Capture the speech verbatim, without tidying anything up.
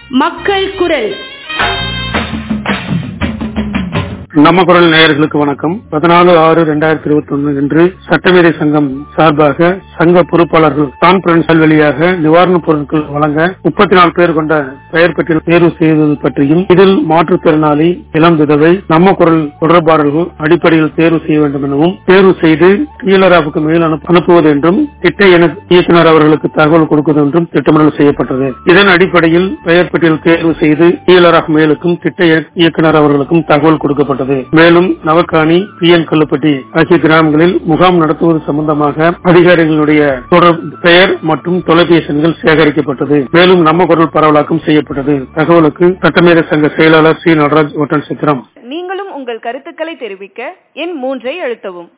மக்கள் குரல். நம்ம குரல் நேயர்களுக்கு வணக்கம். பதினாலு ஆறு இரண்டாயிரத்தி இருபத்தி ஒன்னு இன்று சட்டமேதை சங்கம் சார்பாக சங்க பொறுப்பாளர்கள் கான்பரன்ஸ் வழியாக நிவாரணப் பொருட்கள் வழங்க முப்பத்தி நாலு பேர் கொண்ட பெயர் பட்டியல் தேர்வு செய்வது பற்றியும், இதில் மாற்றுத்திறனாளி, இளம் விதவை, நம்ம குரல் தொடர்பாளர்கள் அடிப்படையில் தேர்வு செய்ய வேண்டும் எனவும், தேர்வு செய்து டிஎல்ஆர்ஆருக்கு மேல் அனுப்புவது என்றும், திட்ட இயக்குநர் அவர்களுக்கு தகவல் கொடுப்பது என்றும் திட்டமிடல் செய்யப்பட்டது. இதன் அடிப்படையில் பெயர் பட்டியல் தேர்வு செய்து டிஎல்ஆர்ஆர் மேலுக்கும் திட்ட இயக்குநர் அவர்களுக்கும் தகவல் கொடுக்கப்பட்டது. மேலும் நவக்காணி, பி என் கல்லுப்பட்டி ஆகிய கிராமங்களில் முகாம் நடத்துவது சம்பந்தமாக அதிகாரிகளுடைய பெயர் மற்றும் தொலைபேசி எண்கள் சேகரிக்கப்பட்டது. மேலும் நம்ம குரல் பரவலாக்கம் செய்யப்பட்டது. தகவலுக்கு சட்டமேதை சங்க செயலாளர் சி நடராஜ் ஒட்டன் சித்திரம். நீங்களும் உங்கள் கருத்துக்களை தெரிவிக்க எண் மூன்றை அழுத்தவும்.